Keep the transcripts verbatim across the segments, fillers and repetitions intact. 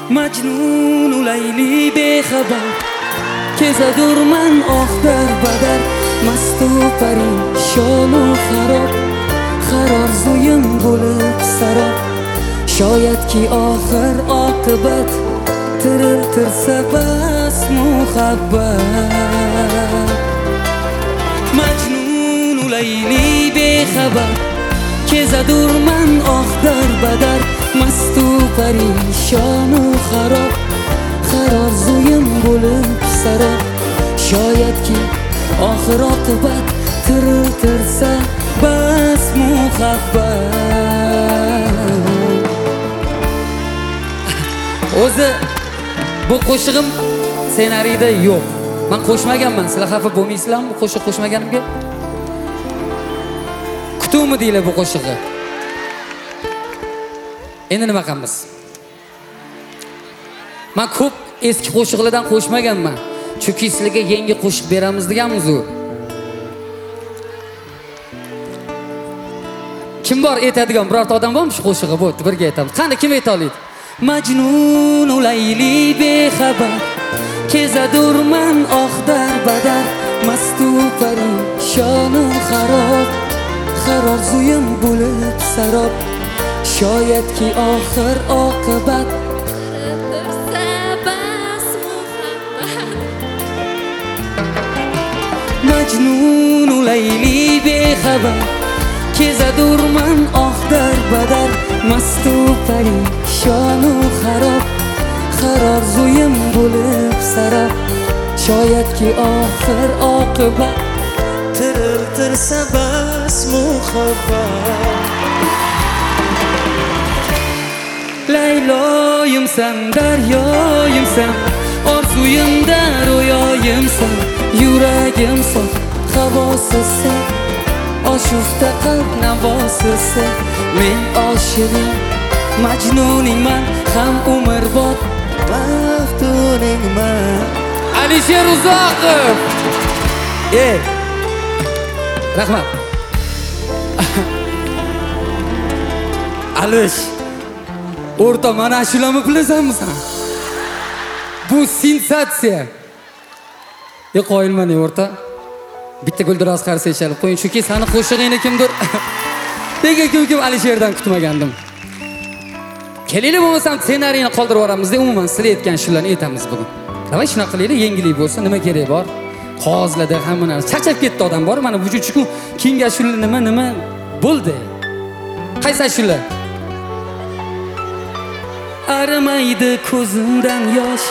Majnun u Layli bexabar kezadurman oh darbadar mastu parishon u xarob qaror zo'yim bo'lib sarob shoyatki oxir oqibat tiriltirsa bas muhabbat Majnun u Layli bexabar kezadurman oh darbadar mastu parishon u xarob qaror zo'yim bo'lib sarob shoyatki oxir oqibat tiriltirsa bas muhabbat o'zi bu qo'shig'im ssenariyda yo'q. Men qo'shmaganman. Sizlar xafa bo'lmaysizlarmi bu qo'shiq qo'shmaganimga? Kutuvmi deylar bu qo'shiqni? Endi nima qilamiz? Men ko'p eski qo'shiqlardan qo'shmaganman. Chunki sizlarga yangi qo'shiq beramiz deganmiz-ku. Kim bor aytadigan birorta odam bormi shu qo'shig'i? Bo'pti, birga aytamiz. Qani kim ayta oladi? Majnun u Layli bexabar kezadurman oh darbadar mastu parishon u xarob qaror zo'yim bo'lib sarob shoyatki oxir oqibat Majnun u Layli bexabar kezadurman oh darbadar mastu parishon u xarob qaror zo'yim bo'lib sarob shoyatki oxir oqibat tiriltirsa bas muhabbat Layloyimsan daryoyimsan orzuyimda ro'yoyimsan yuragimsan havosizsan oshufta qalb navosisi men oshig'ing majnuningman ham umrbod maftuningman Alisher Uzoqov. Ey rahmat. Alish o'rta mana shularni bilasanmi sen? Bu sensatsiya. Yo qo'yilman o'rta. Bitta guldiroz qarsa chalib qo'ying chunki seni qo'shig'ingni kimdir nega kim kim Alisherdan kutmagandim. Kelinglar bo'lmasam ssenariyni qoldirib yuboramiz deb umuman sizlar aytgan shularni aytamiz bugun. Davay shunaqa qilaylik, yengillik bo'lsa, nima kerak bor? Qog'ozlarda hamma narsa charchab ketdi odam bor. Mana bu uch kun kengashuvlar nima nima bo'ldi. Qaysi shular? Arimaydi ko'zimdan yosh.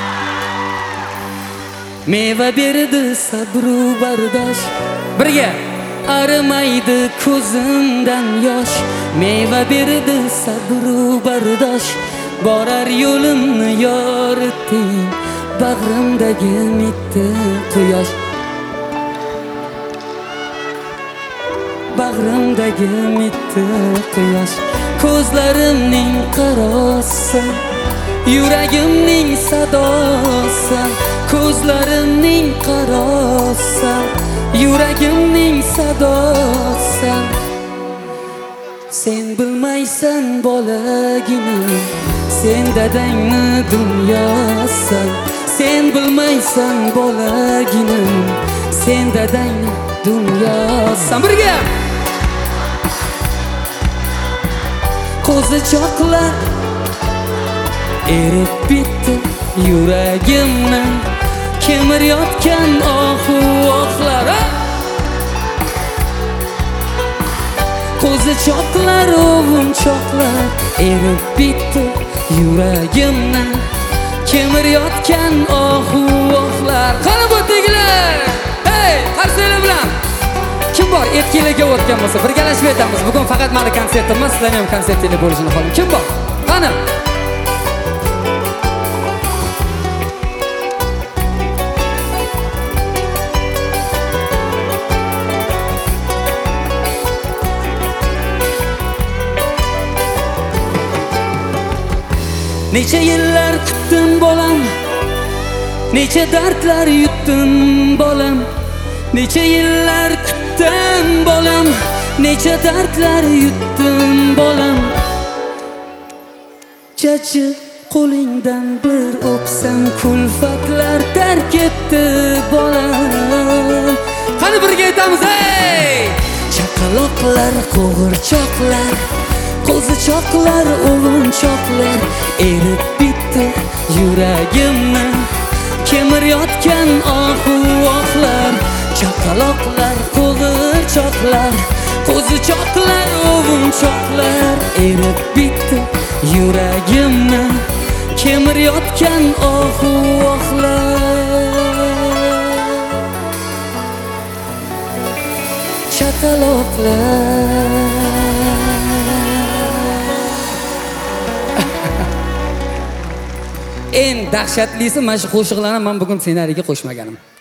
Meva berdi sabru bardosh. Birga arimaydi ko'zimdan yosh. Meva berdi sabru bardosh. Borar yo'limni yoritding. Bag'rimdagi mitti quyosh. Bag'rimdagi mitti quyosh. Ko'zlarimning qarosi, yuragimning sadosi. Ko'zlarimning qarosi, yuragimning sadosi. Sen bilmaysan bolaginim, sen dadangni dunyosan. Sen bilmaysan bolaginim, sen dadangni dunyosan. Birga qo'zichoqlar erib bitdi yuragimni kemirayotgan ohu oqlar. Qo'zichoqlar ovunchoqlar erib bitdi yuragimni kemirayotgan ohu oqlar. Qani bu teglar? Hey, qarsanglar bilan kim bor? Erkaklarga o'tgan bo'lsa birgalashib aytamiz. Bugun faqat meni konsertim emas, sizlarning ham konsertinglar bo'lishini xohlayman. Kim bor? Qani? Necha yillar kutdim bolam, necha dardlar yutdim bolam. Necha yillar kutdim bolam, necha dardlar yutdim bolam. Chachib qo'lingdan bir o'psam kulfatlar tark etdi bolam. Qani birga aytamiz ey! Chaqaloqlar, qo'g'irchoqlar, qo'zichoqlar, o'g'inchoqlar erib bitdi yuragimni kemirayotgan ohu-ohlar. Chaqaloqlar, qo'g'irchoqlar, qo'zichoqlar, o'g'inchoqlar erib bitdi yuragimni kemirayotgan ohu-ohlar. Chaqaloqlar. Eng dahshatlisi mana shu qo'shiqlarni men bugun ssenariyga qo'shmaganim.